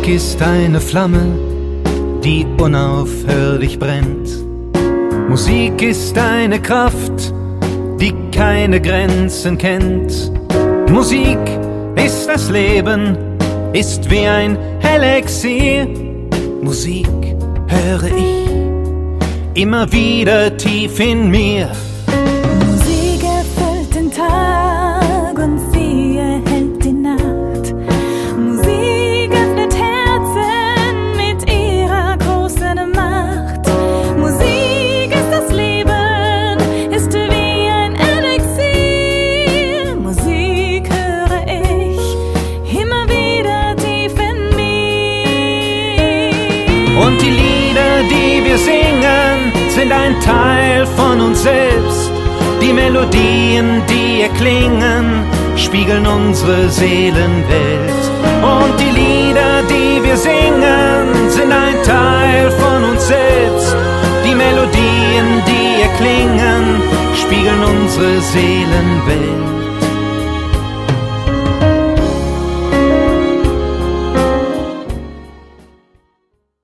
Musik ist eine Flamme, die unaufhörlich brennt. Musik ist eine Kraft, die keine Grenzen kennt. Musik ist das Leben, ist wie ein Elixier. Musik höre ich immer wieder tief in mir. Musik erfüllt den Tag und sie erhält die Nacht. Musik öffnet Herzen mit ihrer großen Macht. Musik ist das Leben, ist wie ein Elixier. Musik höre ich immer wieder tief in mir. Und die Lieder, die wir singen, sind ein Teil von uns selbst. Die Melodien, die erklingen, spiegeln unsere Seelenwelt. Und die Lieder, die wir singen, sind ein Teil von uns selbst. Die Melodien, die erklingen, spiegeln unsere Seelenwelt.